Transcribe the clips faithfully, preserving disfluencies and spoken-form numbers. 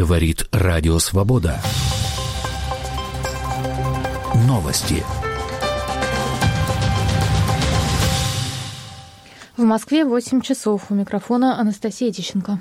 Говорит Радио Свобода. Новости. В Москве восемь часов. У микрофона Анастасия Тищенко.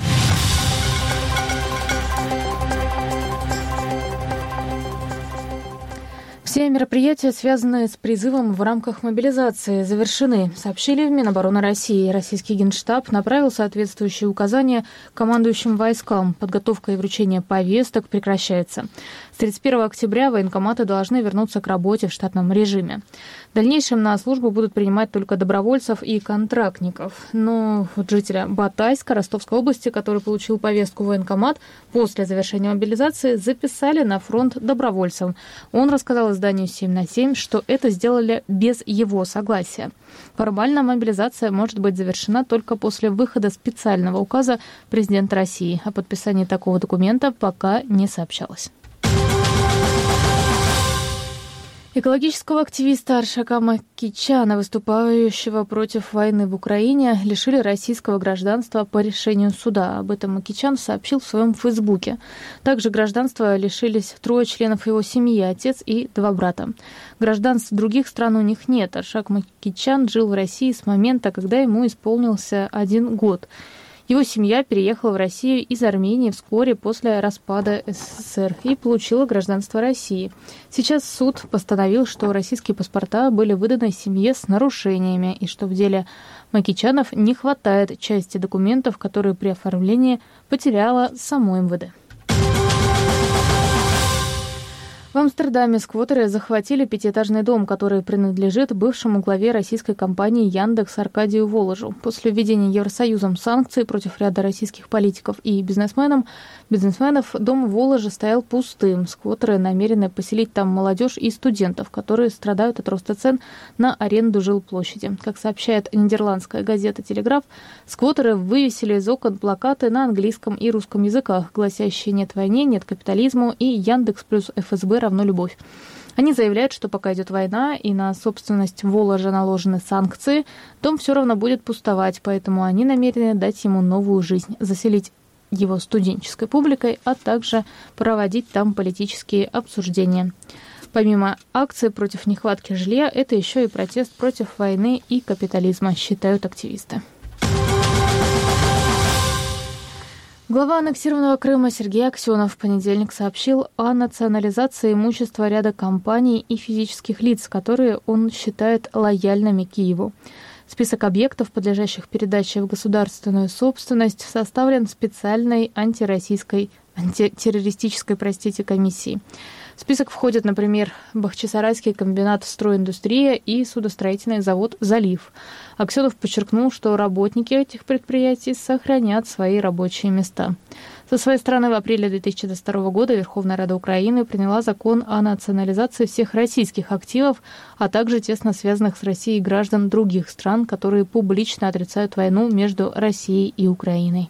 Все мероприятия, связанные с призывом в рамках мобилизации, завершены, сообщили в Минобороны России. Российский Генштаб направил соответствующие указания командующим войскам. Подготовка и вручение повесток прекращается. С тридцать первого октября военкоматы должны вернуться к работе в штатном режиме. В дальнейшем на службу будут принимать только добровольцев и контрактников. Но вот жителя Батайска Ростовской области, который получил повестку в военкомат, после завершения мобилизации записали на фронт добровольцем. Он рассказал изданию семь на семь, что это сделали без его согласия. Формально мобилизация может быть завершена только после выхода специального указа президента России. О подписании такого документа пока не сообщалось. Экологического активиста Аршака Макичана, выступающего против войны в Украине, лишили российского гражданства по решению суда. Об этом Макичан сообщил в своем фейсбуке. Также гражданства лишились трое членов его семьи, отец и два брата. Гражданств других стран у них нет. Аршак Макичан жил в России с момента, когда ему исполнился один год. Его семья переехала в Россию из Армении вскоре после распада СССР и получила гражданство России. Сейчас суд постановил, что российские паспорта были выданы семье с нарушениями и что в деле Макичанов не хватает части документов, которые при оформлении потеряло само эм вэ дэ. В Амстердаме сквоттеры захватили пятиэтажный дом, который принадлежит бывшему главе российской компании «Яндекс» Аркадию Воложу. После введения Евросоюзом санкций против ряда российских политиков и бизнесменов, бизнесменов дом Воложа стоял пустым. Сквоттеры намерены поселить там молодежь и студентов, которые страдают от роста цен на аренду жилплощади. Как сообщает нидерландская газета «Телеграф», сквоттеры вывесили из окон плакаты на английском и русском языках, гласящие «Нет войне, нет капитализму» и «Яндекс плюс эф эс бэ равно любовь». Они заявляют, что пока идет война и на собственность Воложа наложены санкции, дом все равно будет пустовать, поэтому они намерены дать ему новую жизнь, заселить его студенческой публикой, а также проводить там политические обсуждения. Помимо акций против нехватки жилья, это еще и протест против войны и капитализма, считают активисты. Глава аннексированного Крыма Сергей Аксенов в понедельник сообщил о национализации имущества ряда компаний и физических лиц, которые он считает лояльными Киеву. Список объектов, подлежащих передаче в государственную собственность, составлен специальной антироссийской, антитеррористической, простите, комиссией. В список входят, например, Бахчисарайский комбинат «Стройиндустрия» и судостроительный завод «Залив». Аксенов подчеркнул, что работники этих предприятий сохранят свои рабочие места. Со своей стороны, в апреле две тысячи двадцать второго года Верховная Рада Украины приняла закон о национализации всех российских активов, а также тесно связанных с Россией граждан других стран, которые публично отрицают войну между Россией и Украиной.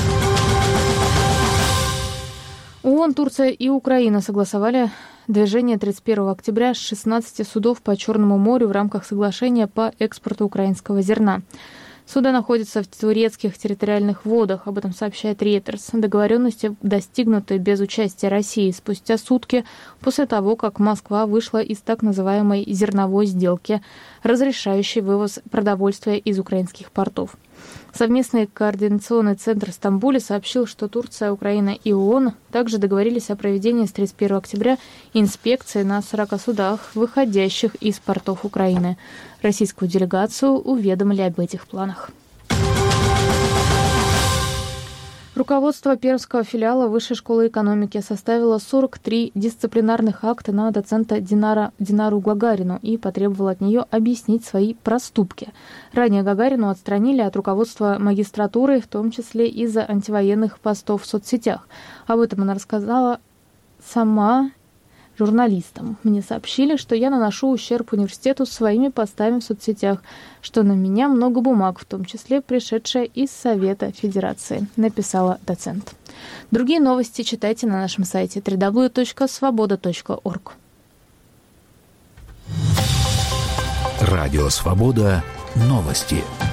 ООН, Турция и Украина согласовали движение тридцать первого октября шестнадцати судов по Черному морю в рамках соглашения по экспорту украинского зерна. Суда находятся в турецких территориальных водах, об этом сообщает Рейтерс. Договоренности достигнуты без участия России спустя сутки после того, как Москва вышла из так называемой зерновой сделки, разрешающей вывоз продовольствия из украинских портов. Совместный координационный центр в Стамбуле сообщил, что Турция, Украина и ООН также договорились о проведении с тридцать первого октября инспекции на сорока судах, выходящих из портов Украины. Российскую делегацию уведомили об этих планах. Руководство пермского филиала Высшей школы экономики составило сорок три дисциплинарных акта на доцента Динара, Динару Гагарину и потребовало от нее объяснить свои проступки. Ранее Гагарину отстранили от руководства магистратуры, в том числе из-за антивоенных постов в соцсетях. Об этом она рассказала сама журналистам. Мне сообщили, что я наношу ущерб университету своими постами в соцсетях, что на меня много бумаг, в том числе пришедшая из Совета Федерации, написала доцент. Другие новости читайте на нашем сайте дабл ю дабл ю дабл ю точка свобода точка орг. Радио Свобода. Новости.